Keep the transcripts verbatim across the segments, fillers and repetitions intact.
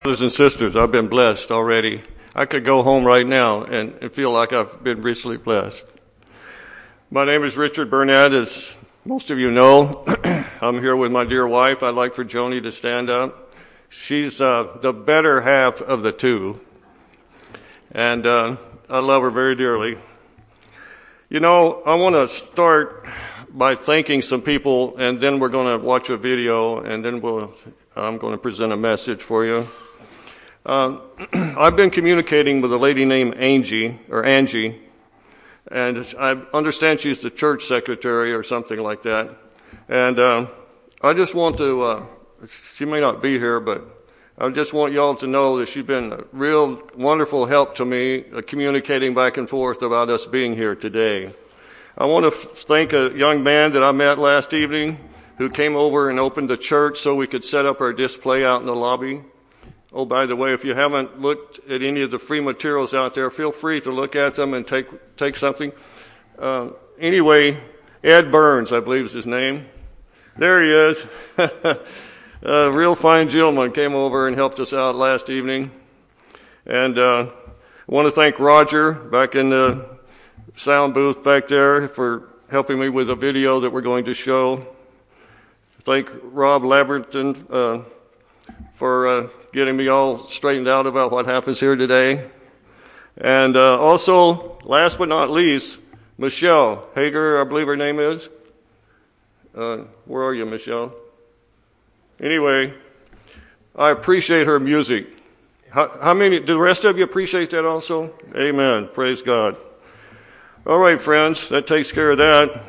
Brothers and sisters, I've been blessed already. I could go home right now and, and feel like I've been richly blessed. My name is Richard Burnett, as most of you know. I'm here with my dear wife. I'd like for Joni to stand up. She's uh, the better half of the two, and uh, I love her very dearly. You know, I want to start by thanking some people, and then we're going to watch a video, and then we'll, I'm going to present a message for you. Uh, I've been communicating with a lady named Angie, or Angie, and I understand she's the church secretary or something like that. And uh, I just want to, uh, she may not be here, but I just want y'all to know that she's been a real wonderful help to me, uh, communicating back and forth about us being here today. I want to f- thank a young man that I met last evening who came over and opened the church so we could set up our display out in the lobby. Oh, by the way, if you haven't looked at any of the free materials out there, feel free to look at them and take take something. Uh, anyway, Ed Burns, I believe is his name. There he is. A real fine gentleman came over and helped us out last evening. And uh, I want to thank Roger back in the sound booth back there for helping me with a video that we're going to show. Thank Rob Laberton uh, for uh, getting me all straightened out about what happens here today. And uh, also, last but not least, Michelle Hager, I believe her name is. Uh, where are you, Michelle? Anyway, I appreciate her music. How, how many, do the rest of you appreciate that also? Amen. Praise God. All right, friends, that takes care of that.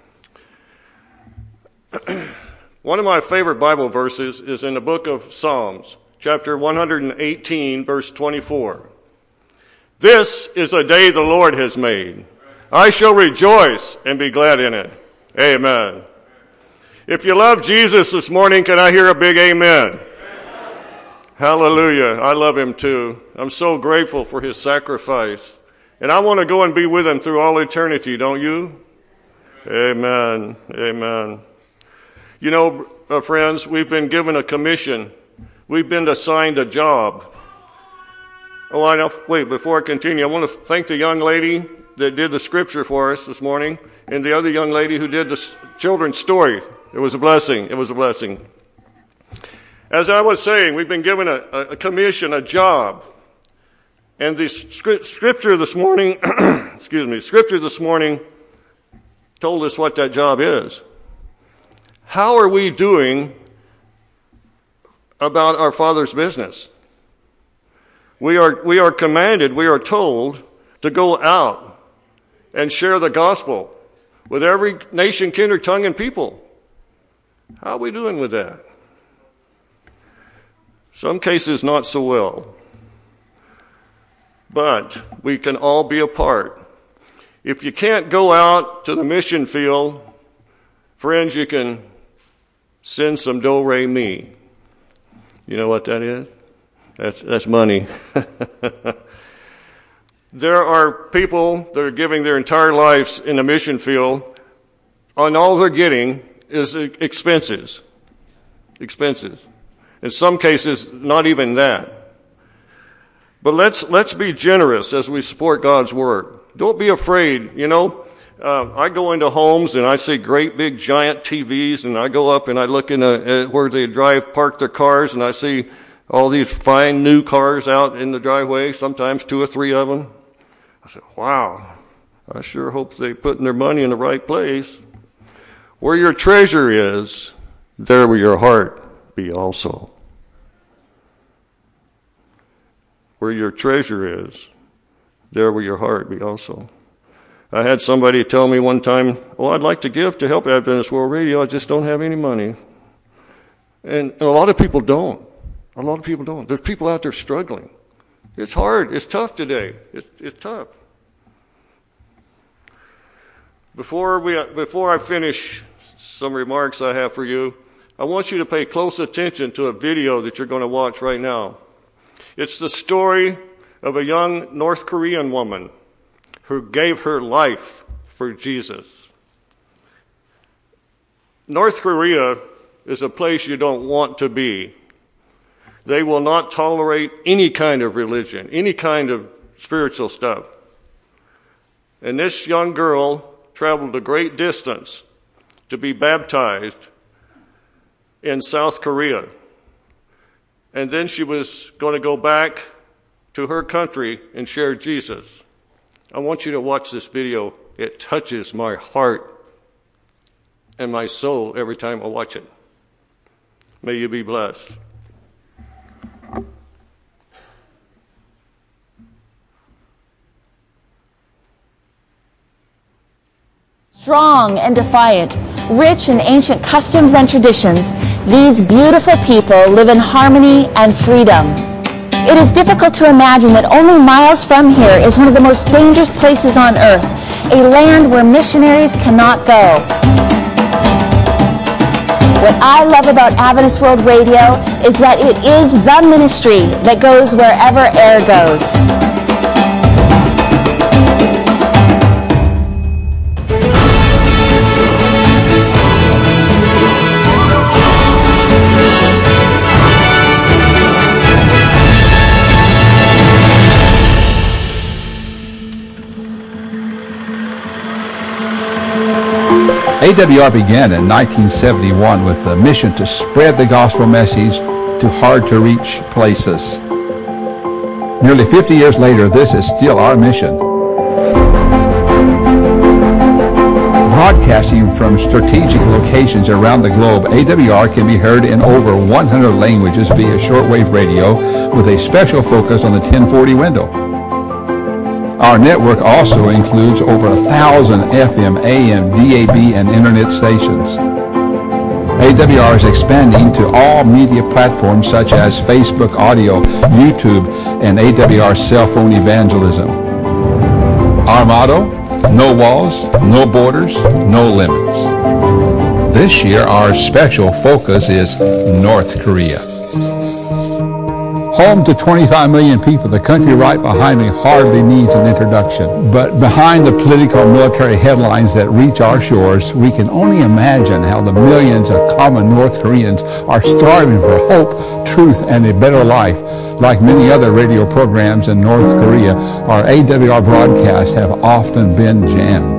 One of my favorite Bible verses is in the book of Psalms, chapter one hundred eighteen, verse twenty-four. This is a day the Lord has made. I shall rejoice and be glad in it. Amen. If you love Jesus this morning, can I hear a big amen? Amen. Hallelujah. I love him too. I'm so grateful for his sacrifice. And I want to go and be with him through all eternity, don't you? Amen. Amen. You know, uh, friends, we've been given a commission. We've been assigned a job. Oh, I know. Wait, before I continue, I want to thank the young lady that did the scripture for us this morning and the other young lady who did the children's story. It was a blessing. It was a blessing. As I was saying, we've been given a, a commission, a job. And the scripture this morning, excuse me, scripture this morning told us what that job is. How are we doing about our Father's business? We are, we are commanded, we are told to go out and share the gospel with every nation, kindred, tongue, and people. How are we doing with that? Some cases not so well. But we can all be a part. If you can't go out to the mission field, friends, you can send some do-re-mi. You know what that is? That's, that's money. There are people that are giving their entire lives in the mission field, and all they're getting is expenses. Expenses. In some cases, not even that. But let's let's be generous as we support God's word. Don't be afraid. You know, uh, I go into homes and I see great big giant T Vs, and I go up and I look in a, at where they drive, park their cars, and I see all these fine new cars out in the driveway, sometimes two or three of them. I said, wow, I sure hope they're putting their money in the right place. Where your treasure is, there will your heart be also. Where your treasure is, there will your heart be also. I had somebody tell me one time, oh, I'd like to give to help Adventist World Radio, I just don't have any money. And a lot of people don't. A lot of people don't. There's people out there struggling. It's hard. It's tough today. It's, it's tough. Before we, before I finish some remarks I have for you, I want you to pay close attention to a video that you're going to watch right now. It's the story of a young North Korean woman who gave her life for Jesus. North Korea is a place you don't want to be. They will not tolerate any kind of religion, any kind of spiritual stuff. And this young girl traveled a great distance to be baptized in South Korea. And then she was going to go back to her country and share Jesus. I want you to watch this video. It touches my heart and my soul every time I watch it. May you be blessed. Strong and defiant, rich in ancient customs and traditions, these beautiful people live in harmony and freedom. It is difficult to imagine that only miles from here is one of the most dangerous places on earth, a land where missionaries cannot go. What I love about Adventist World Radio is that it is the ministry that goes wherever air goes. A W R began in nineteen seventy-one with a mission to spread the gospel message to hard-to-reach places. Nearly fifty years later, this is still our mission. Broadcasting from strategic locations around the globe, A W R can be heard in over one hundred languages via shortwave radio with a special focus on the ten forty window. Our network also includes over a thousand F M, A M, D A B, and internet stations. A W R is expanding to all media platforms such as Facebook Audio, YouTube, and A W R cell phone evangelism. Our motto, no walls, no borders, no limits. This year, our special focus is North Korea. Home to twenty-five million people, the country right behind me hardly needs an introduction. But behind the political and military headlines that reach our shores, we can only imagine how the millions of common North Koreans are starving for hope, truth, and a better life. Like many other radio programs in North Korea, our A W R broadcasts have often been jammed.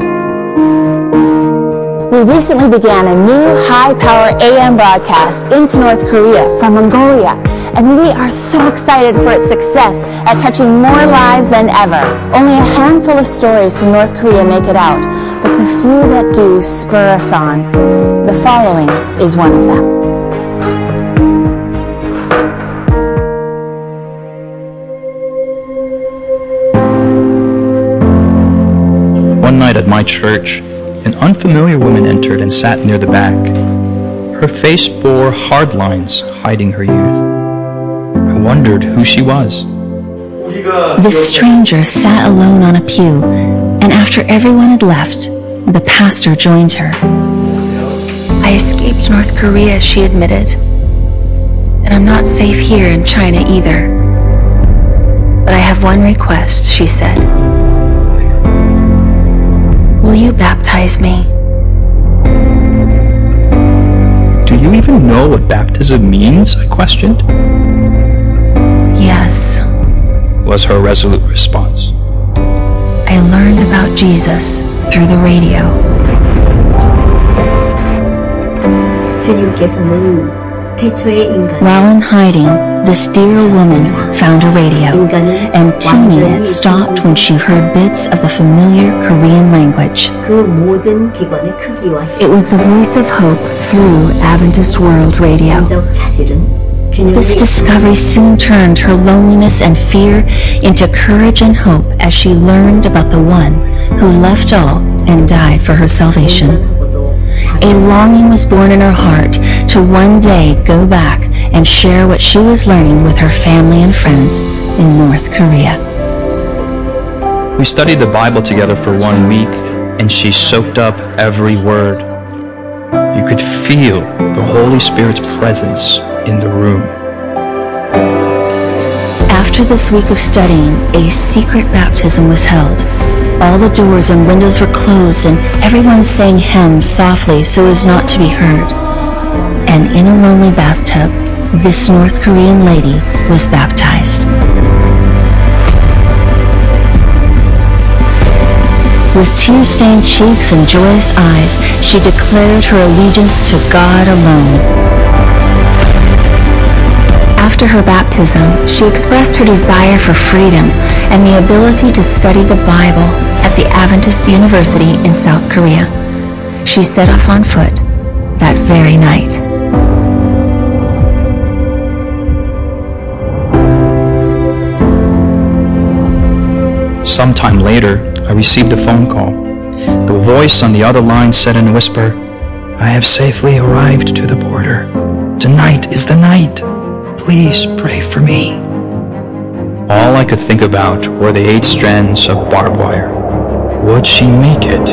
We recently began a new high-power A M broadcast into North Korea from Mongolia, and we are so excited for its success at touching more lives than ever. Only a handful of stories from North Korea make it out, but the few that do spur us on. The following is one of them. One night at my church, an unfamiliar woman entered and sat near the back. Her face bore hard lines hiding her youth. I wondered who she was. This stranger sat alone on a pew, and after everyone had left, the pastor joined her. I escaped North Korea, she admitted, and I'm not safe here in China either. But I have one request, she said. Will you baptize me? Do you even know what baptism means? I questioned. Yes, was her resolute response. I learned about Jesus through the radio. While in hiding, this dear woman found a radio, and tuning it stopped when she heard bits of the familiar Korean language. It was the voice of hope through Adventist World Radio. This discovery soon turned her loneliness and fear into courage and hope as she learned about the one who left all and died for her salvation. A longing was born in her heart to one day go back and share what she was learning with her family and friends in North Korea. We studied the Bible together for one week, and she soaked up every word. You could feel the Holy Spirit's presence in the room. After this week of studying, a secret baptism was held. All the doors and windows were closed, and everyone sang hymns softly so as not to be heard. And in a lonely bathtub, this North Korean lady was baptized. With tear-stained cheeks and joyous eyes, she declared her allegiance to God alone. After her baptism, she expressed her desire for freedom and the ability to study the Bible at the Adventist University in South Korea. She set off on foot that very night. Sometime later, I received a phone call. The voice on the other line said in a whisper, "I have safely arrived to the border. Tonight is the night. Please pray for me." All I could think about were the eight strands of barbed wire. Would she make it?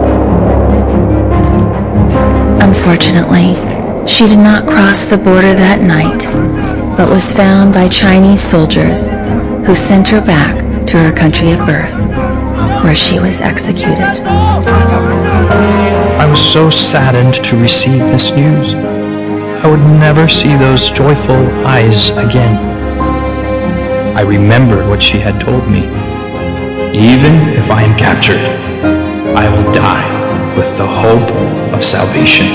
Unfortunately, she did not cross the border that night, but was found by Chinese soldiers who sent her back to her country of birth, where she was executed. I was so saddened to receive this news. I would never see those joyful eyes again. I remembered what she had told me. Even if I am captured, I will die with the hope of salvation.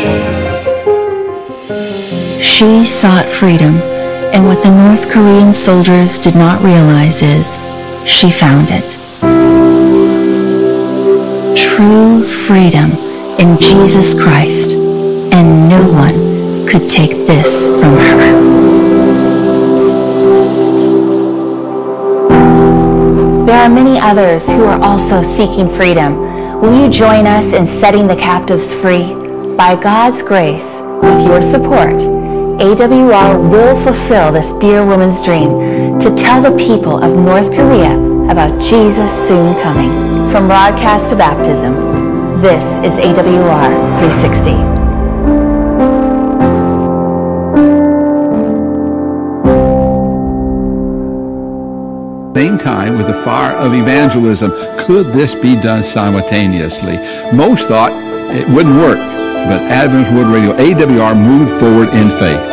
She sought freedom, and what the North Korean soldiers did not realize is she found it. True freedom in Jesus Christ, and no one could take this from her. There are many others who are also seeking freedom. Will you join us in setting the captives free? By God's grace, with your support, A W R will fulfill this dear woman's dream to tell the people of North Korea about Jesus soon coming. From broadcast to baptism, this is A W R three sixty. Same time with the fire of evangelism. Could this be done simultaneously? Most thought it wouldn't work, but Adventist World Radio, A W R, moved forward in faith.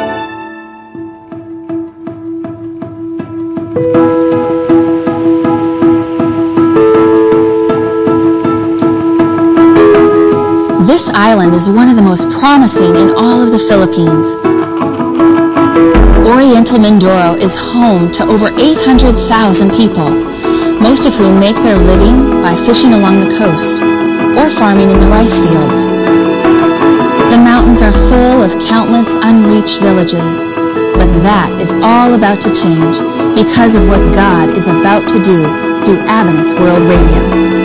This island is one of the most promising in all of the Philippines. Oriental Mindoro is home to over eight hundred thousand people, most of whom make their living by fishing along the coast or farming in the rice fields. The mountains are full of countless unreached villages, but that is all about to change because of what God is about to do through Adventist World Radio.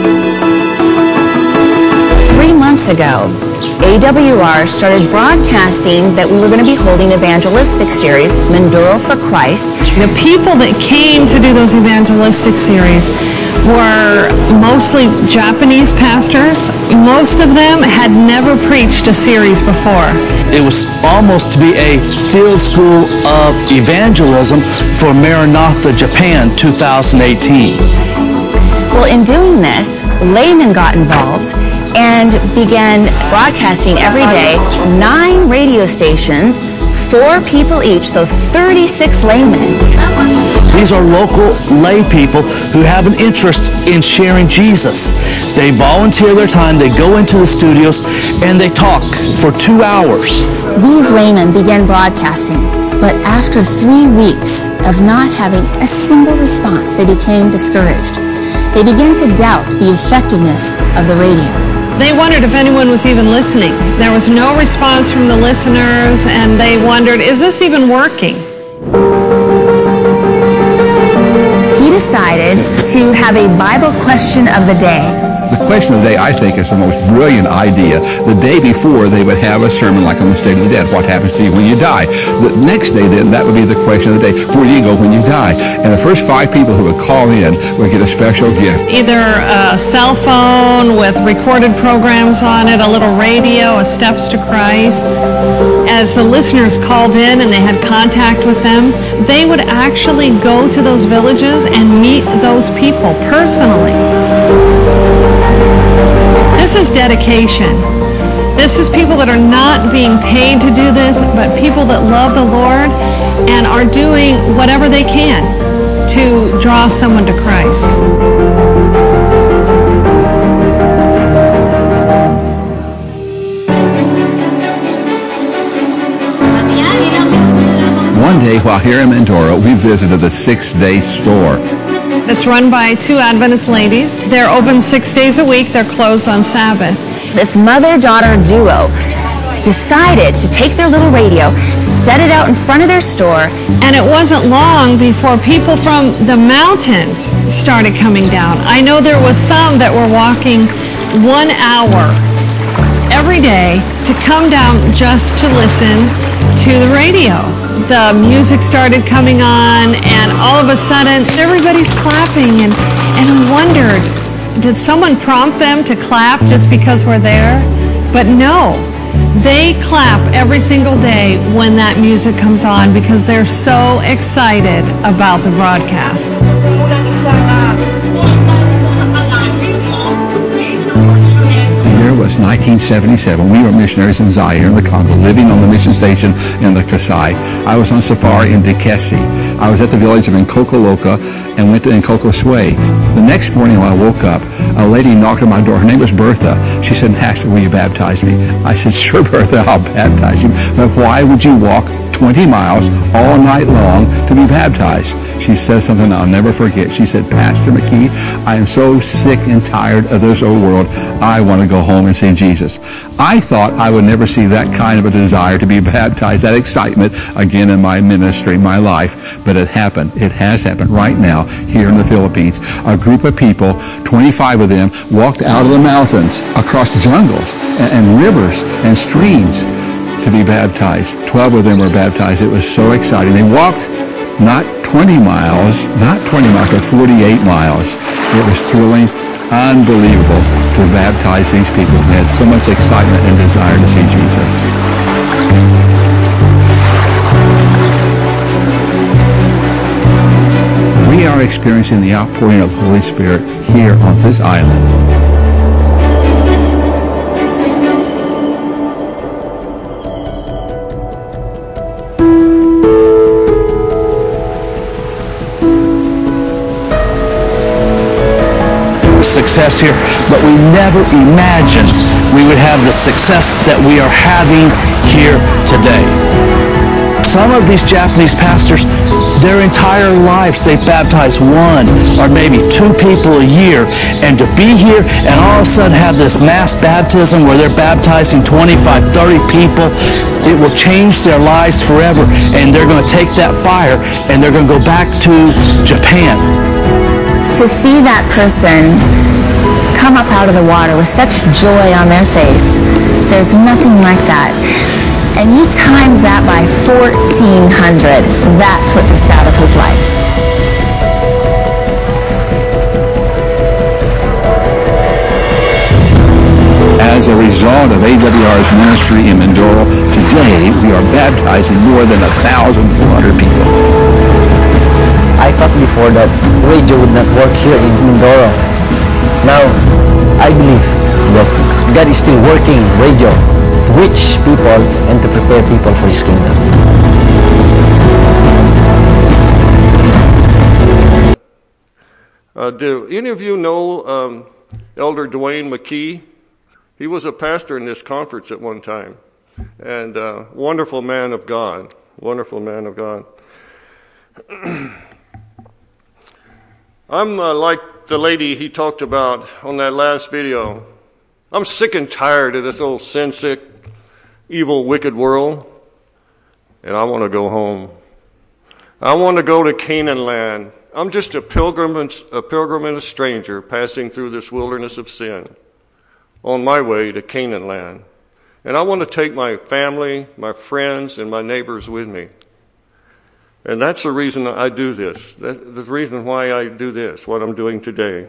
Three months ago, A W R started broadcasting that we were going to be holding an evangelistic series, Mindoro for Christ. The people that came to do those evangelistic series were mostly Japanese pastors. Most of them had never preached a series before. It was almost to be a field school of evangelism for Maranatha Japan two thousand eighteen. Well, in doing this, laymen got involved and began broadcasting every day, nine radio stations, four people each, so thirty-six laymen. These are local lay people who have an interest in sharing Jesus. They volunteer their time, they go into the studios, and they talk for two hours. These laymen began broadcasting, but after three weeks of not having a single response, they became discouraged. They began to doubt the effectiveness of the radio. They wondered if anyone was even listening. There was no response from the listeners, and they wondered, is this even working? He decided to have a Bible question of the day. The question of the day, I think, is the most brilliant idea. The day before, they would have a sermon like on the state of the dead. What happens to you when you die? The next day, then, that would be the question of the day. Where do you go when you die? And the first five people who would call in would get a special gift. Either a cell phone with recorded programs on it, a little radio, a Steps to Christ. As the listeners called in and they had contact with them, they would actually go to those villages and meet those people personally. This is dedication. This is people that are not being paid to do this, but people that love the Lord and are doing whatever they can to draw someone to Christ. One day while here in Mindoro, we visited the six-day store. It's run by two Adventist ladies. They're open six days a week. They're closed on Sabbath. This mother-daughter duo decided to take their little radio, set it out in front of their store. And it wasn't long before people from the mountains started coming down. I know there was some that were walking one hour every day to come down just to listen to the radio. The music started coming on, and all of a sudden, everybody's clapping, and, and we wondered, did someone prompt them to clap just because we're there? But no. They clap every single day when that music comes on because they're so excited about the broadcast. The year was nineteen seventy-seven. We were missionaries in Zaire in the Congo, living on the mission station in the Kasai. I was on safari in Dikesi. I was at the village of Nkokoloka and went to Nkokoswe. The next morning when I woke up, a lady knocked on my door. Her name was Bertha. She said, "Pastor, will you baptize me?" I said, "Sure, Bertha, I'll baptize you. But why would you walk twenty miles all night long to be baptized?" She said something I'll never forget. She said, "Pastor McKee, I am so sick and tired of this old world. I want to go home and see Jesus." I thought I would never see that kind of a desire to be baptized, that excitement again in my ministry, my life. But it happened. It has happened right now here in the Philippines. A group of people, twenty-five of them, walked out of the mountains, across jungles and, and rivers and streams to be baptized. Twelve of them were baptized. It was so exciting. They walked not twenty miles, not twenty miles, but forty-eight miles. It was thrilling, unbelievable to baptize these people. They had so much excitement and desire to see Jesus. We are experiencing the outpouring of the Holy Spirit here on this island. Success here, but we never imagined we would have the success that we are having here today. Some of these Japanese pastors, their entire lives they baptize one or maybe two people a year, and to be here and all of a sudden have this mass baptism where they're baptizing twenty-five, thirty people, it will change their lives forever, and they're going to take that fire and they're going to go back to Japan. To see that person come up out of the water with such joy on their face, there's nothing like that. And you times that by fourteen hundred, that's what the Sabbath was like. As a result of A W R's ministry in Mindoro, today we are baptizing more than one thousand four hundred people. I thought before that radio would not work here in Mindoro. Now, I believe that God is still working radio to reach people and to prepare people for His kingdom. Uh, do any of you know um, Elder Dwayne McKee? He was a pastor in this conference at one time, and uh, wonderful man of God, wonderful man of God. I'm uh, like the lady he talked about on that last video. I'm sick and tired of this old sin-sick, evil, wicked world, and I want to go home. I want to go to Canaan land. I'm just a pilgrim, a pilgrim and a stranger passing through this wilderness of sin on my way to Canaan land. And I want to take my family, my friends, and my neighbors with me. And that's the reason I do this. That's the reason why I do this, what I'm doing today.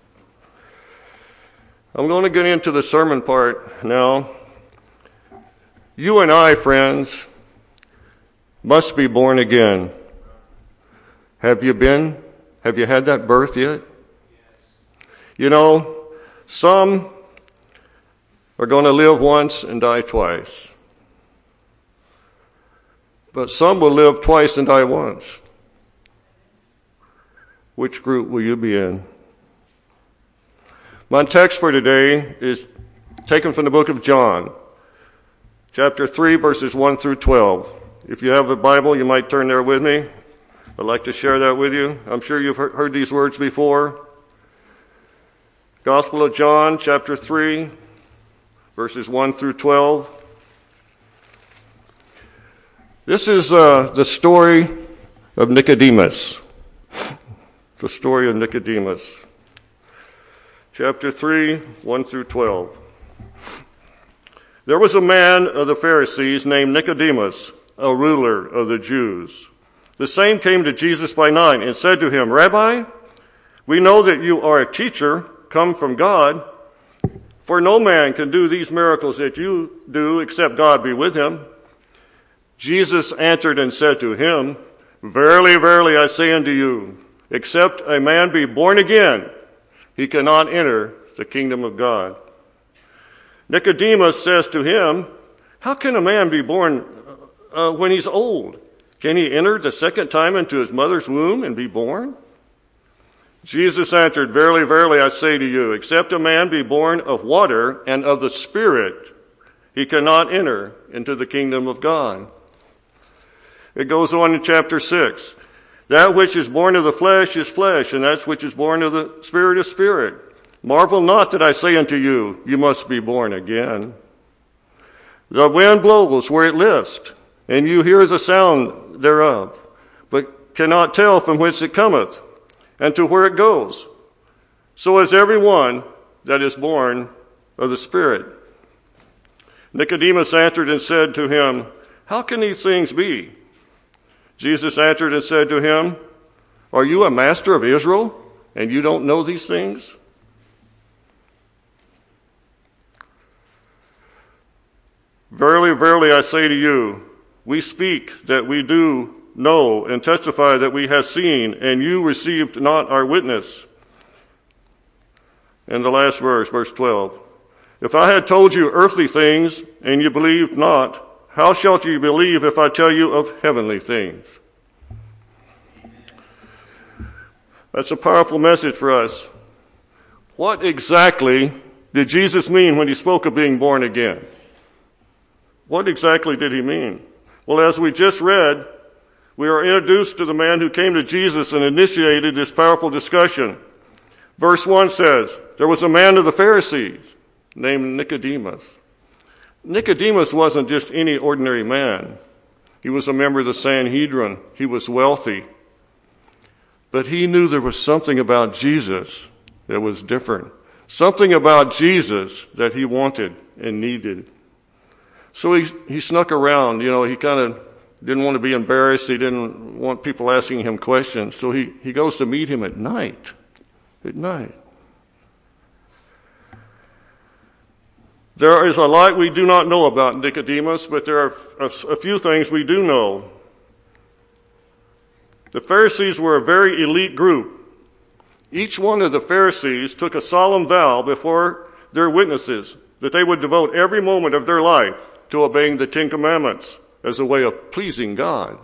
I'm going to get into the sermon part now. You and I, friends, must be born again. Have you been? Have you had that birth yet? You know, some are going to live once and die twice. but some will live twice and die once. Which group will you be in? My text for today is taken from the book of John, chapter three, verses one through twelve. If you have a Bible, you might turn there with me. I'd like to share that with you. I'm sure you've heard these words before. Gospel of John, chapter three, verses one through twelve. This is uh, the story of Nicodemus. The story of Nicodemus. Chapter three, one through twelve. There was a man of the Pharisees named Nicodemus, a ruler of the Jews. The same came to Jesus by night and said to him, Rabbi, we know that you are a teacher come from God, for no man can do these miracles that you do except God be with him. Jesus answered and said to him, Verily, verily, I say unto you, except a man be born again, he cannot enter the kingdom of God. Nicodemus says to him, How can a man be born uh, when he's old? Can he enter the second time into his mother's womb and be born? Jesus answered, Verily, verily, I say to you, except a man be born of water and of the Spirit, he cannot enter into the kingdom of God. It goes on in chapter six. That which is born of the flesh is flesh, and that which is born of the Spirit is spirit. Marvel not that I say unto you, you must be born again. The wind blows where it list, and you hear the sound thereof, but cannot tell from whence it cometh, and to where it goes. So is every one that is born of the Spirit. Nicodemus answered and said to him, How can these things be? Jesus answered and said to him, Are you a master of Israel, and you don't know these things? Verily, verily, I say to you, we speak that we do know and testify that we have seen, and you received not our witness. And the last verse, verse twelve. If I had told you earthly things, and you believed not, how shall you believe if I tell you of heavenly things? That's a powerful message for us. What exactly did Jesus mean when he spoke of being born again? What exactly did he mean? Well, as we just read, we are introduced to the man who came to Jesus and initiated this powerful discussion. Verse one says, There was a man of the Pharisees named Nicodemus. Nicodemus wasn't just any ordinary man. He was a member of the Sanhedrin. He was wealthy. But he knew there was something about Jesus that was different. Something about Jesus that he wanted and needed. So he, he snuck around. You know, he kind of didn't want to be embarrassed. He didn't want people asking him questions. So he, he goes to meet him at night. At night. There is a lot we do not know about Nicodemus, but there are a, a few things we do know. The Pharisees were a very elite group. Each one of the Pharisees took a solemn vow before their witnesses that they would devote every moment of their life to obeying the Ten Commandments as a way of pleasing God.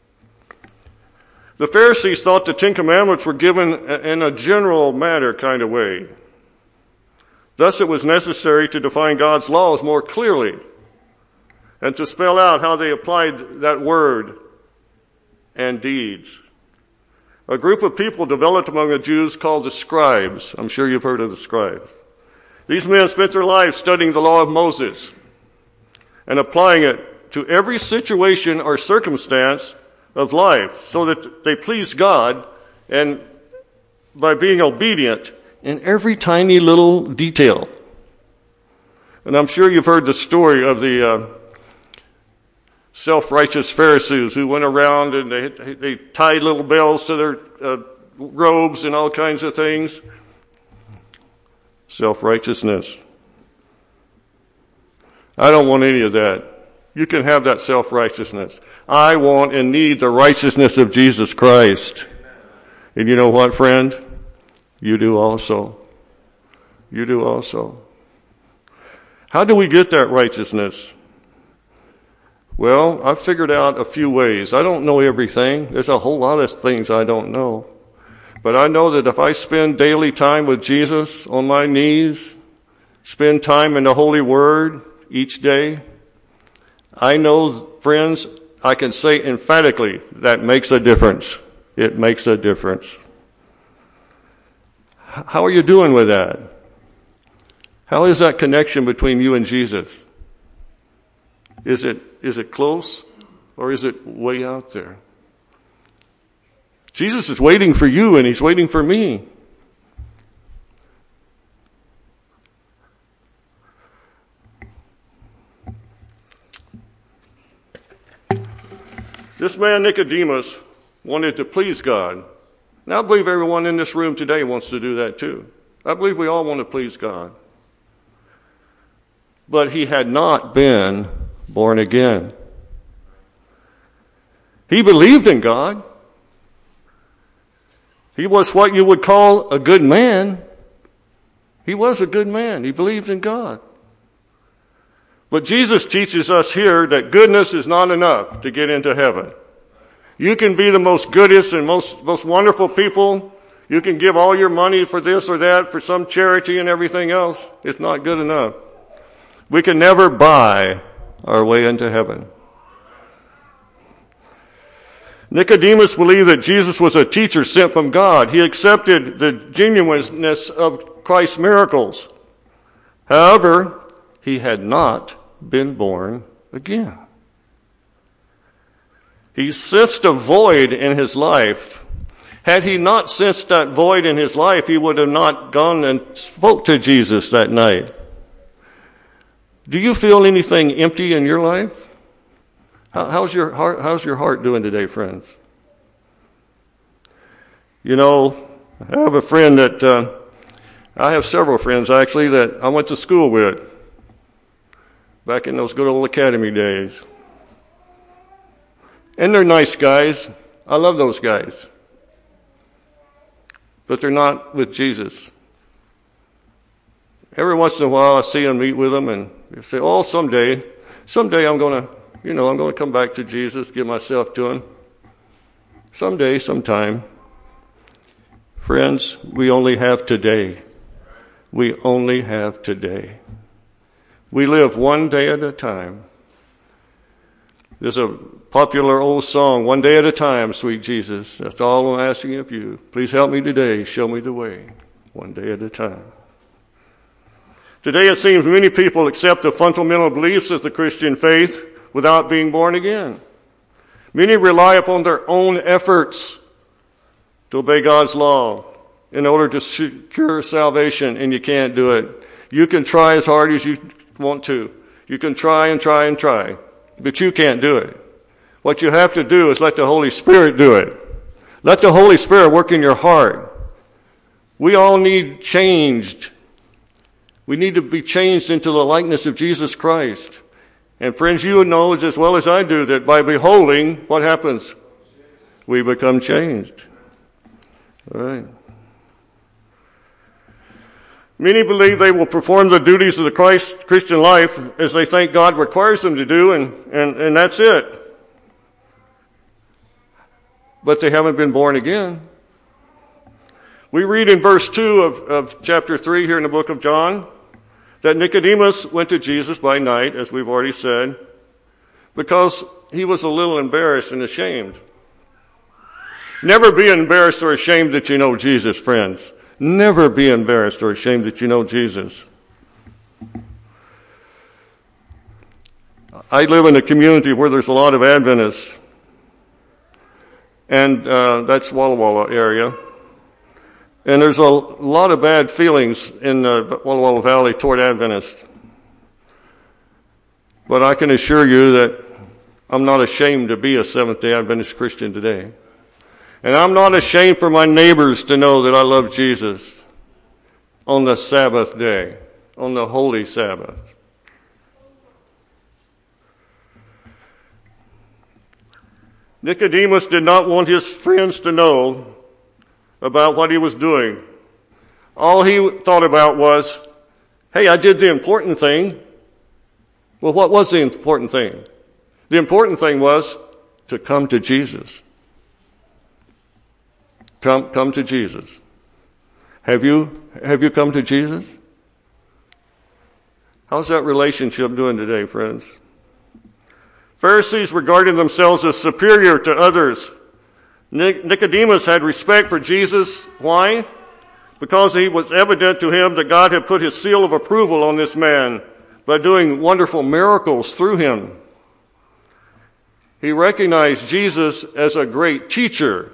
The Pharisees thought the Ten Commandments were given in a general matter kind of way. Thus, it was necessary to define God's laws more clearly and to spell out how they applied that word and deeds. A group of people developed among the Jews called the scribes. I'm sure you've heard of the scribes. These men spent their lives studying the law of Moses and applying it to every situation or circumstance of life so that they pleased God and by being obedient in every tiny little detail. And I'm sure you've heard the story of the uh, self-righteous Pharisees who went around and they, they tied little bells to their uh, robes and all kinds of things. Self-righteousness. I don't want any of that. You can have that self-righteousness. I want and need the righteousness of Jesus Christ. And you know what, friend? You do also. You do also. How do we get that righteousness? Well, I've figured out a few ways. I don't know everything. There's a whole lot of things I don't know. But I know that if I spend daily time with Jesus on my knees, spend time in the Holy Word each day, I know, friends, I can say emphatically that makes a difference. It makes a difference. How are you doing with that? How is that connection between you and Jesus? Is it is it close or is it way out there? Jesus is waiting for you and he's waiting for me. This man Nicodemus wanted to please God. Now I believe everyone in this room today wants to do that too. I believe we all want to please God. But he had not been born again. He believed in God. He was what you would call a good man. He was a good man. He believed in God. But Jesus teaches us here that goodness is not enough to get into heaven. You can be the most goodest and most, most wonderful people. You can give all your money for this or that, for some charity and everything else. It's not good enough. We can never buy our way into heaven. Nicodemus believed that Jesus was a teacher sent from God. He accepted the genuineness of Christ's miracles. However, he had not been born again. He sensed a void in his life. Had he not sensed that void in his life, he would have not gone and spoke to Jesus that night. Do you feel anything empty in your life? How's your heart, how's your heart doing today, friends? You know, I have a friend that, uh, I have several friends actually that I went to school with back in those good old academy days. And they're nice guys. I love those guys. But they're not with Jesus. Every once in a while I see them, meet with them, and they say, oh, someday, someday I'm going to, you know, I'm going to come back to Jesus, give myself to him. Someday, sometime. Friends, we only have today. We only have today. We live one day at a time. There's a popular old song, one day at a time, sweet Jesus. That's all I'm asking of you. Please help me today. Show me the way. One day at a time. Today it seems many people accept the fundamental beliefs of the Christian faith without being born again. Many rely upon their own efforts to obey God's law in order to secure salvation, and you can't do it. You can try as hard as you want to. You can try and try and try, but you can't do it. What you have to do is let the Holy Spirit do it. Let the Holy Spirit work in your heart. We all need changed. We need to be changed into the likeness of Jesus Christ. And friends, you know as well as I do that by beholding, what happens? We become changed. All right. Many believe they will perform the duties of the Christ, Christian life as they think God requires them to do, and, and, and that's it. But they haven't been born again. We read in verse two of, of chapter three here in the book of John that Nicodemus went to Jesus by night, as we've already said, because he was a little embarrassed and ashamed. Never be embarrassed or ashamed that you know Jesus, friends. Never be embarrassed or ashamed that you know Jesus. I live in a community where there's a lot of Adventists, and uh, that's Walla Walla area. And there's a lot of bad feelings in the Walla Walla Valley toward Adventists. But I can assure you that I'm not ashamed to be a Seventh-day Adventist Christian today. And I'm not ashamed for my neighbors to know that I love Jesus on the Sabbath day, on the holy Sabbath. Nicodemus did not want his friends to know about what he was doing. All he thought about was, hey, I did the important thing. Well, what was the important thing? The important thing was to come to Jesus. Come, come to Jesus. Have you, have you come to Jesus? How's that relationship doing today, friends? Pharisees regarded themselves as superior to others. Nicodemus had respect for Jesus. Why? Because it was evident to him that God had put his seal of approval on this man by doing wonderful miracles through him. He recognized Jesus as a great teacher.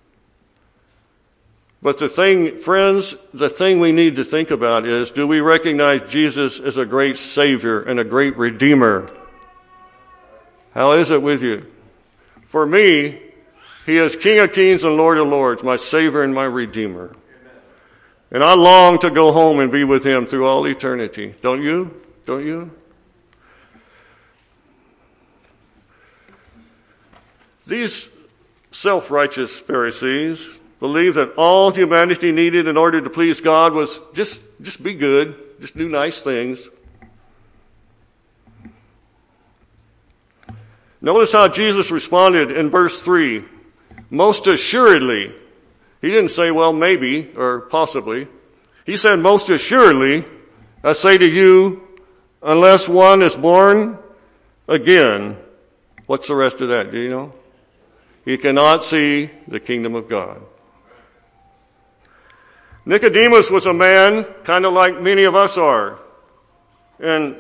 But the thing, friends, the thing we need to think about is, do we recognize Jesus as a great Savior and a great Redeemer? How is it with you? For me, he is King of Kings and Lord of Lords, my Savior and my Redeemer. And I long to go home and be with him through all eternity. Don't you? Don't you? These self-righteous Pharisees believed that all humanity needed in order to please God was just, just be good, just do nice things. Notice how Jesus responded in verse three. Most assuredly, he didn't say, well, maybe or possibly. He said, most assuredly, I say to you, unless one is born again, what's the rest of that? Do you know? He cannot see the kingdom of God. Nicodemus was a man kind of like many of us are. And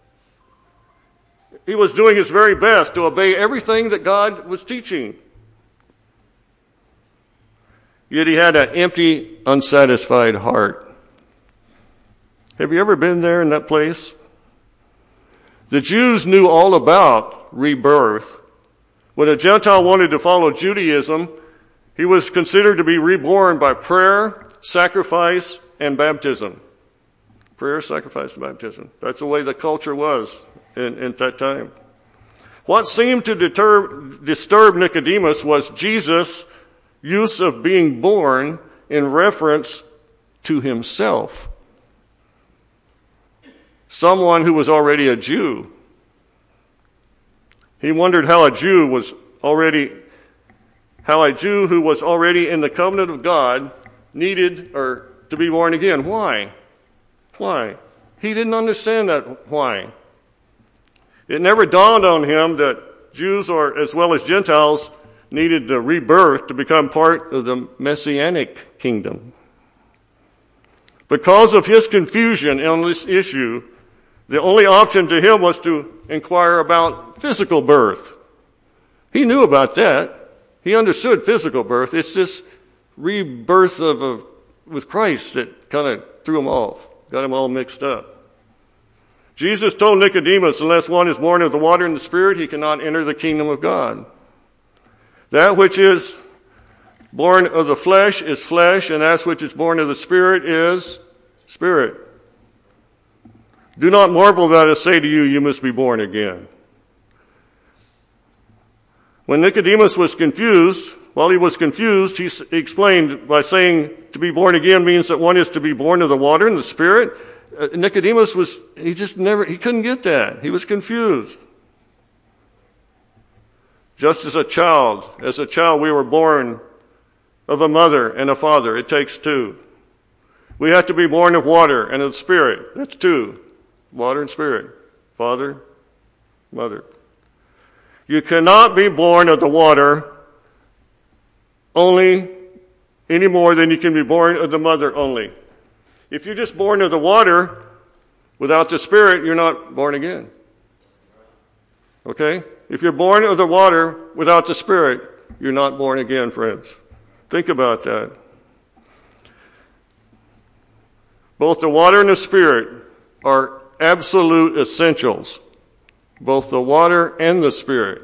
he was doing his very best to obey everything that God was teaching. Yet he had an empty, unsatisfied heart. Have you ever been there in that place? The Jews knew all about rebirth. When a Gentile wanted to follow Judaism, he was considered to be reborn by prayer, sacrifice, and baptism. Prayer, sacrifice, and baptism. That's the way the culture was in, in that time. What seemed to deter, disturb Nicodemus was Jesus' use of being born in reference to himself. Someone who was already a Jew. He wondered how a Jew was already, how a Jew who was already in the covenant of God needed or to be born again. Why? Why? He didn't understand that why. It never dawned on him that Jews, or as well as Gentiles, needed the rebirth to become part of the Messianic kingdom. Because of his confusion on this issue, the only option to him was to inquire about physical birth. He knew about that. He understood physical birth. It's this rebirth of a, with Christ that kind of threw him off, got him all mixed up. Jesus told Nicodemus, unless one is born of the water and the Spirit, he cannot enter the kingdom of God. That which is born of the flesh is flesh, and that which is born of the Spirit is spirit. Do not marvel that I say to you, you must be born again. When Nicodemus was confused, while he was confused, he explained by saying to be born again means that one is to be born of the water and the Spirit. Uh, Nicodemus was, he just never, he couldn't get that. He was confused. Just as a child, as a child we were born of a mother and a father. It takes two. We have to be born of water and of the Spirit. That's two. Water and Spirit. Father, mother. You cannot be born of the water only any more than you can be born of the mother only. If you're just born of the water without the Spirit, you're not born again. Okay? If you're born of the water without the Spirit, you're not born again, friends. Think about that. Both the water and the Spirit are absolute essentials. Both the water and the Spirit.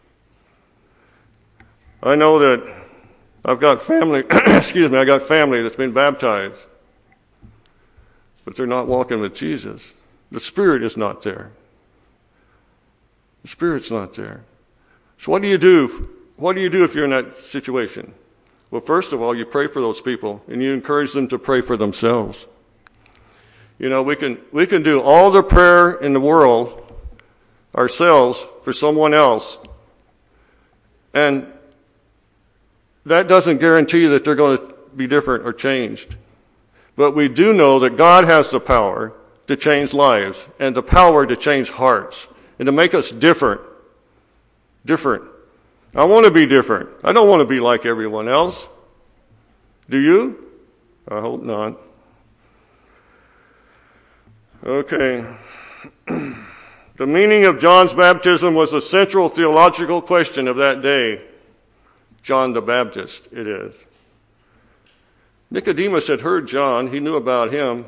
I know that I've got family, excuse me, I got family that's been baptized, but they're not walking with Jesus. The Spirit is not there. The Spirit's not there. So what do you do? What do you do if you're in that situation? Well, first of all, you pray for those people, and you encourage them to pray for themselves. You know, we can we can do all the prayer in the world ourselves for someone else. And that doesn't guarantee that they're going to be different or changed. But we do know that God has the power to change lives and the power to change hearts and to make us different. Different. I want to be different. I don't want to be like everyone else. Do you? I hope not. Okay. The meaning of John's baptism was a central theological question of that day. John the Baptist, it is. Nicodemus had heard John. He knew about him.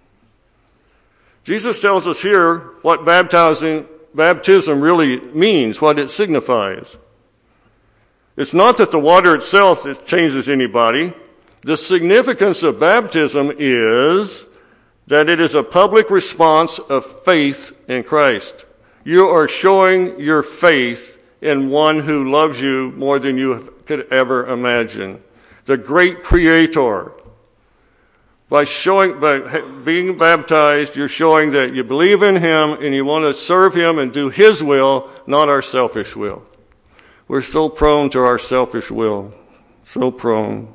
Jesus tells us here what baptizing, baptism really means, what it signifies. It's not that the water itself it changes anybody. The significance of baptism is that it is a public response of faith in Christ. You are showing your faith in one who loves you more than you could ever imagine. The great Creator. By showing, by being baptized, you're showing that you believe in Him and you want to serve Him and do His will, not our selfish will. We're so prone to our selfish will. So prone.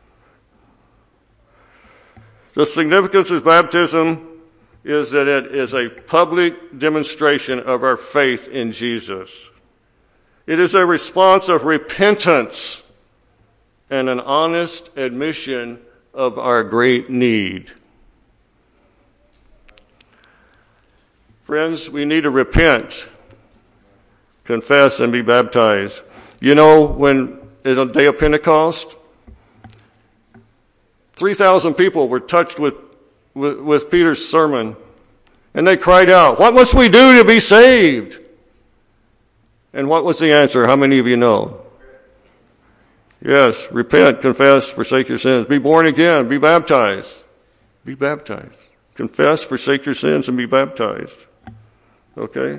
The significance of baptism is that it is a public demonstration of our faith in Jesus. It is a response of repentance and an honest admission of our great need. Friends, we need to repent, confess, and be baptized. You know, when in the day of Pentecost, three thousand people were touched with, with, with Peter's sermon, and they cried out, "What must we do to be saved?" And what was the answer? How many of you know? Yes, repent, confess, forsake your sins. Be born again, be baptized. Be baptized. Confess, forsake your sins, and be baptized. Okay?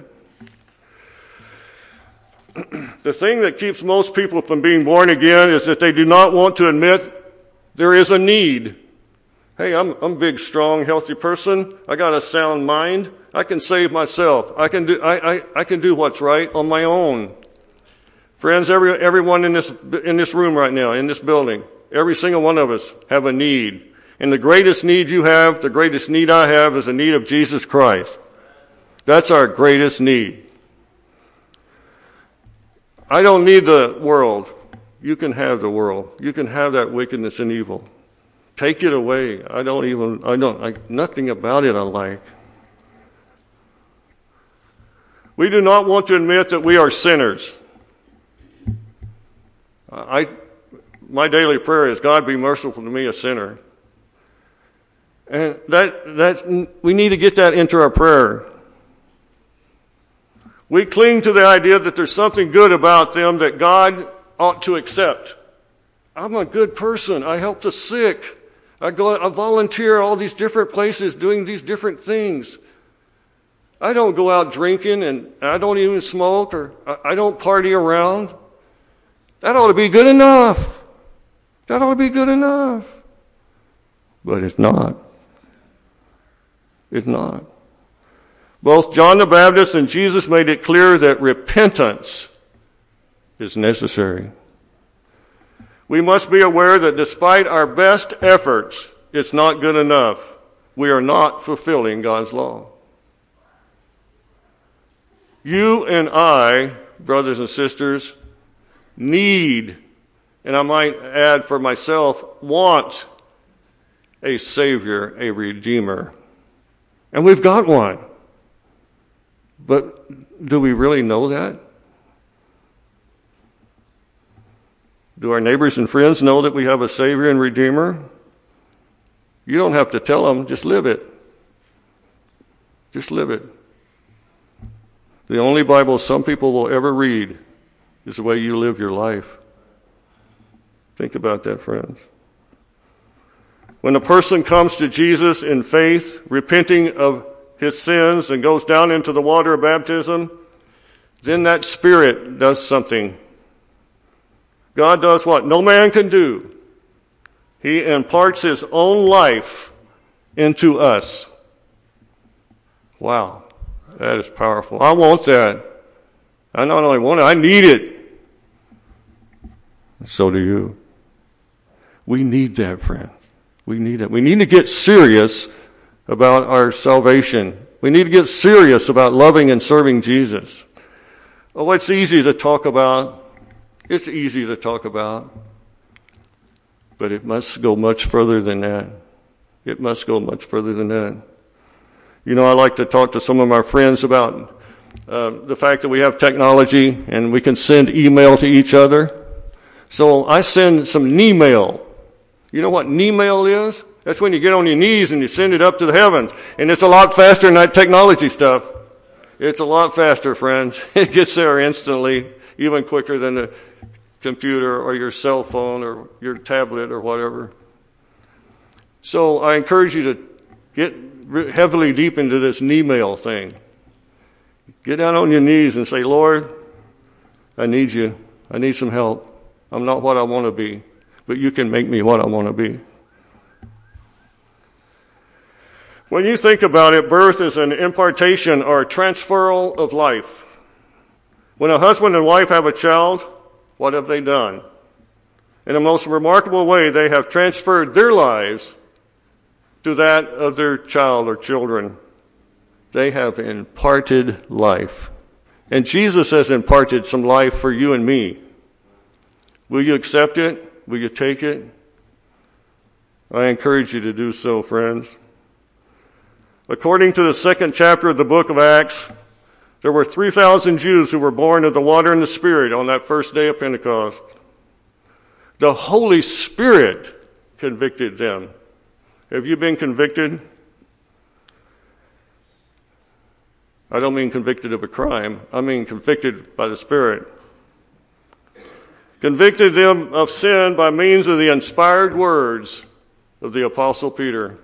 The thing that keeps most people from being born again is that they do not want to admit there is a need. Hey, I'm, I'm a big, strong, healthy person. I got a sound mind. I can save myself. I can do, I, I, I can do what's right on my own. Friends, every, everyone in this, in this room right now, in this building, every single one of us have a need. And the greatest need you have, the greatest need I have, is the need of Jesus Christ. That's our greatest need. I don't need the world. You can have the world. You can have that wickedness and evil. Take it away. I don't even, I don't, I, nothing about it I like. We do not want to admit that we are sinners. I, my daily prayer is, God, be merciful to me, a sinner. And that, that, we need to get that into our prayer. We cling to the idea that there's something good about them that God ought to accept. I'm a good person. I help the sick. I go, I volunteer all these different places doing these different things. I don't go out drinking and I don't even smoke or I don't party around. That ought to be good enough. That ought to be good enough. But it's not. It's not. Both John the Baptist and Jesus made it clear that repentance is necessary. We must be aware that despite our best efforts, it's not good enough. We are not fulfilling God's law. You and I, brothers and sisters, need, and I might add for myself, want a Savior, a Redeemer. And we've got one. But do we really know that? Do our neighbors and friends know that we have a Savior and Redeemer? You don't have to tell them, just live it. Just live it. The only Bible some people will ever read is the way you live your life. Think about that, friends. When a person comes to Jesus in faith, repenting of his sins, and goes down into the water of baptism, then that Spirit does something. God does what no man can do. He imparts his own life into us. Wow. That is powerful. I want that. I not only want it, I need it. So do you. We need that, friends. We need it. We need to get serious about our salvation. We need to get serious about loving and serving Jesus. Oh, it's easy to talk about. It's easy to talk about. But it must go much further than that. It must go much further than that. You know, I like to talk to some of my friends about uh, the fact that we have technology and we can send email to each other. So I send some Gmail. You know what Gmail is? That's when you get on your knees and you send it up to the heavens. And it's a lot faster than that technology stuff. It's a lot faster, friends. It gets there instantly, even quicker than the computer or your cell phone or your tablet or whatever. So I encourage you to get heavily deep into this Gmail thing. Get down on your knees and say, Lord, I need you. I need some help. I'm not what I want to be, but you can make me what I want to be. When you think about it, birth is an impartation or a transferal of life. When a husband and wife have a child, what have they done? In the most remarkable way, they have transferred their lives to that of their child or children. They have imparted life. And Jesus has imparted some life for you and me. Will you accept it? Will you take it? I encourage you to do so, friends. According to the second chapter of the book of Acts, there were three thousand Jews who were born of the water and the Spirit on that first day of Pentecost. The Holy Spirit convicted them. Have you been convicted? I don't mean convicted of a crime. I mean convicted by the Spirit. Convicted them of sin by means of the inspired words of the Apostle Peter.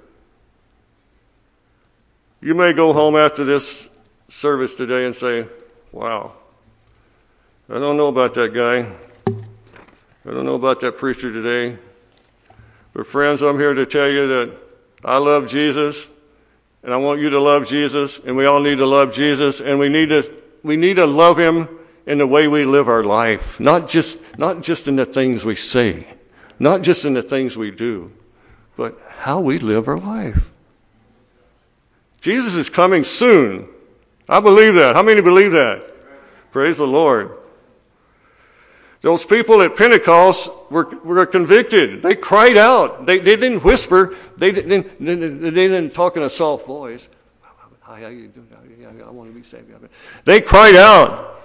You may go home after this service today and say, wow, I don't know about that guy. I don't know about that preacher today. But friends, I'm here to tell you that I love Jesus, and I want you to love Jesus, and we all need to love Jesus, and we need to we need to love him in the way we live our life, not just not just in the things we say, not just in the things we do, but how we live our life. Jesus is coming soon. I believe that. How many believe that? Praise the Lord. Those people at Pentecost were, were convicted. They cried out. They, they didn't whisper. They didn't, they didn't talk in a soft voice. Hi, how you doing? I want to be saved. They cried out,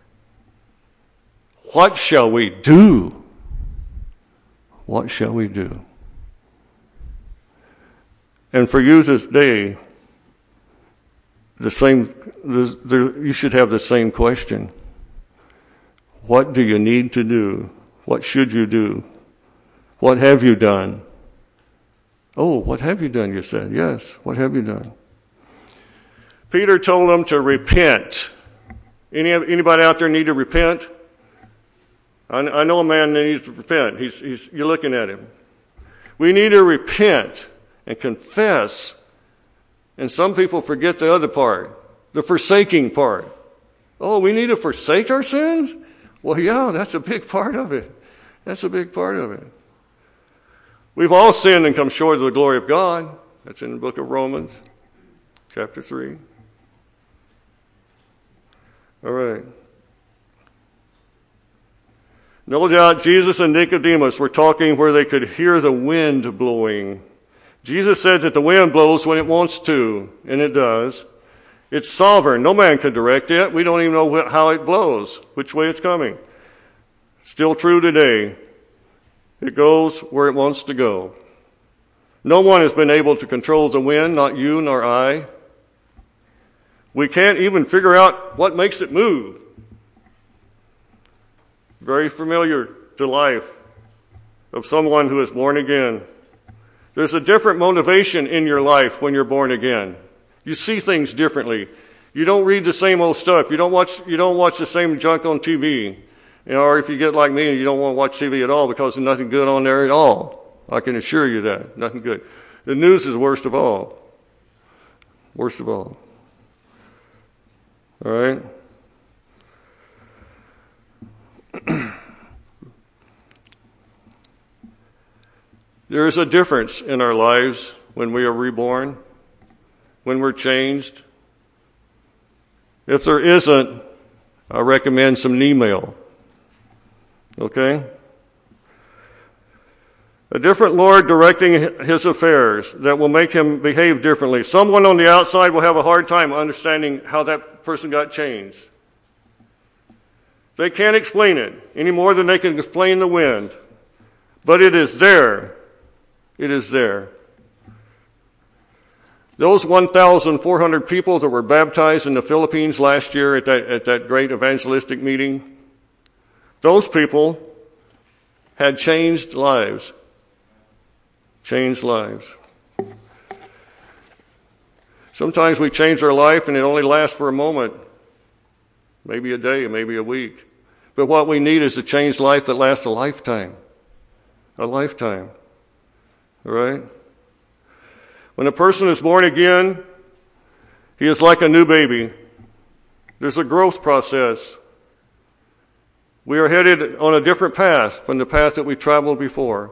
what shall we do? What shall we do? And for you today, the same, the, the, you should have the same question. What do you need to do? What should you do? What have you done? Oh, what have you done, you said? Yes, what have you done? Peter told them to repent. Any, anybody out there need to repent? I, I know a man that needs to repent. He's, he's, you're looking at him. We need to repent and confess. And some people forget the other part, the forsaking part. Oh, we need to forsake our sins? Well, yeah, that's a big part of it. That's a big part of it. We've all sinned and come short of the glory of God. That's in the book of Romans, chapter three. All right. No doubt Jesus and Nicodemus were talking where they could hear the wind blowing. Jesus said that the wind blows when it wants to, and it does. It's sovereign. No man can direct it. We don't even know how it blows, which way it's coming. Still true today. It goes where it wants to go. No one has been able to control the wind, not you nor I. We can't even figure out what makes it move. Very familiar to life of someone who is born again. There's a different motivation in your life when you're born again. You see things differently. You don't read the same old stuff. You don't watch, you don't watch the same junk on T V. You know, or if you get like me, you don't want to watch T V at all because there's nothing good on there at all. I can assure you that. Nothing good. The news is worst of all. Worst of all. All right? There is a difference in our lives when we are reborn, when we're changed. If there isn't, I recommend some knee mail. Okay? A different Lord directing his affairs that will make him behave differently. Someone on the outside will have a hard time understanding how that person got changed. They can't explain it any more than they can explain the wind. But it is there. It is there. Those one thousand four hundred people that were baptized in the Philippines last year at that, at that great evangelistic meeting, those people had changed lives. Changed lives. Sometimes we change our life and it only lasts for a moment, maybe a day, maybe a week. But what we need is a changed life that lasts a lifetime. A lifetime. All right? When a person is born again, he is like a new baby. There's a growth process. We are headed on a different path from the path that we traveled before.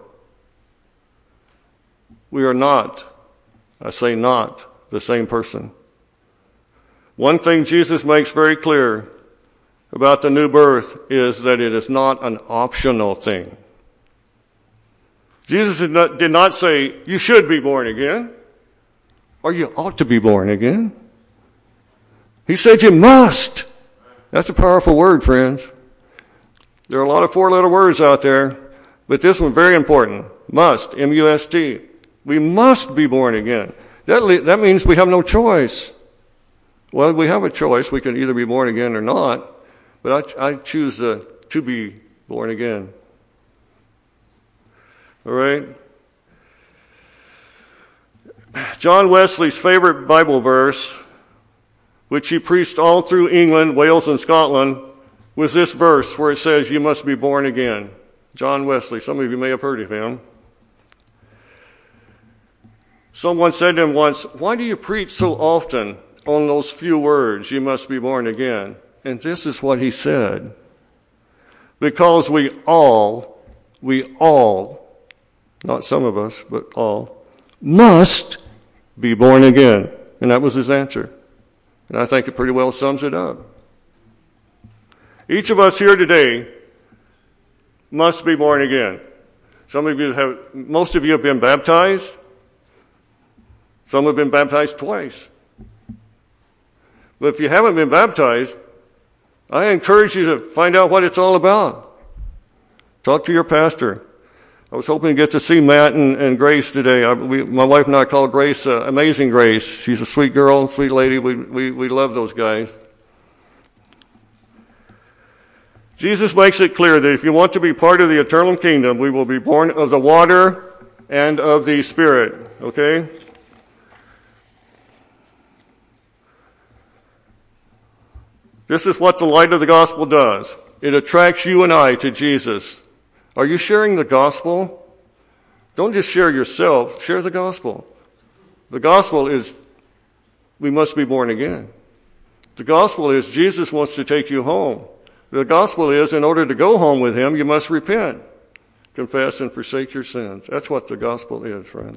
We are not, I say not, the same person. One thing Jesus makes very clear about the new birth is that it is not an optional thing. Jesus did not, did not say, you should be born again, or you ought to be born again. He said you must. That's a powerful word, friends. There are a lot of four-letter words out there, but this one's very important. Must, M U S T. We must be born again. That, that means we have no choice. Well, we have a choice. We can either be born again or not, but I, I choose uh, to be born again. All right? John Wesley's favorite Bible verse, which he preached all through England, Wales, and Scotland, was this verse where it says, you must be born again. John Wesley, some of you may have heard of him. Someone said to him once, why do you preach so often on those few words, you must be born again? And this is what he said. Because we all, we all, not some of us, but all, must be born again. And that was his answer. And I think it pretty well sums it up. Each of us here today must be born again. Some of you have, most of you have been baptized. Some have been baptized twice. But if you haven't been baptized, I encourage you to find out what it's all about. Talk to your pastor. I was hoping to get to see Matt and, and Grace today. I, we, my wife and I call Grace uh, Amazing Grace. She's a sweet girl, sweet lady. We, we, we love those guys. Jesus makes it clear that if you want to be part of the eternal kingdom, we will be born of the water and of the Spirit. Okay? This is what the light of the gospel does. It attracts you and I to Jesus. Are you sharing the gospel? Don't just share yourself, share the gospel. The gospel is we must be born again. The gospel is Jesus wants to take you home. The gospel is in order to go home with him, you must repent, confess, and forsake your sins. That's what the gospel is, friends.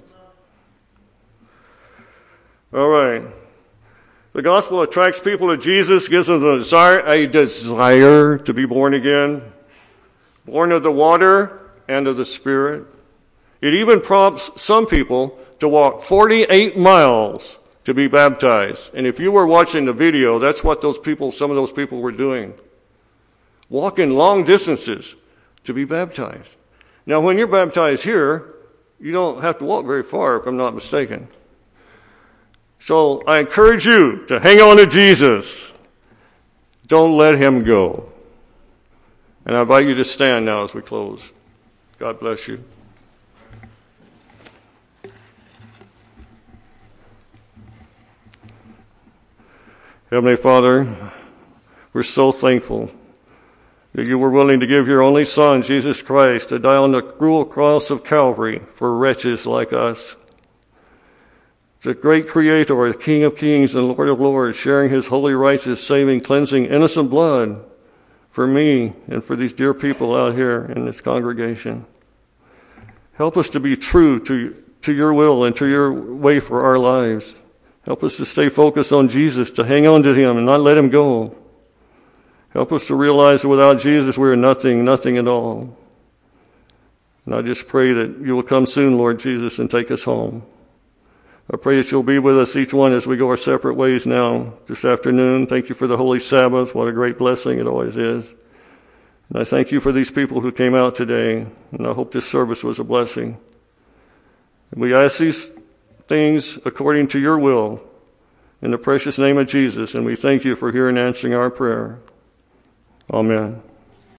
All right. The gospel attracts people to Jesus, gives them a desire, a desire to be born again, born of the water and of the Spirit. It even prompts some people to walk forty-eight miles to be baptized. And if you were watching the video, that's what those people, some of those people were doing. Walking long distances to be baptized. Now, when you're baptized here, you don't have to walk very far, if I'm not mistaken. So I encourage you to hang on to Jesus. Don't let him go. And I invite you to stand now as we close. God bless you. Heavenly Father, we're so thankful that you were willing to give your only Son, Jesus Christ, to die on the cruel cross of Calvary for wretches like us. the great Creator, the King of kings and Lord of lords, sharing his holy, righteous, saving, cleansing, innocent blood for me and for these dear people out here in this congregation. Help us to be true to, to your will and to your way for our lives. Help us to stay focused on Jesus, to hang on to him and not let him go. Help us to realize that without Jesus we are nothing, nothing at all. And I just pray that you will come soon, Lord Jesus, and take us home. I pray that you'll be with us, each one, as we go our separate ways now this afternoon. Thank you for the Holy Sabbath. What a great blessing it always is. And I thank you for these people who came out today, and I hope this service was a blessing. And we ask these things according to your will, in the precious name of Jesus, and we thank you for hearing and answering our prayer. Amen.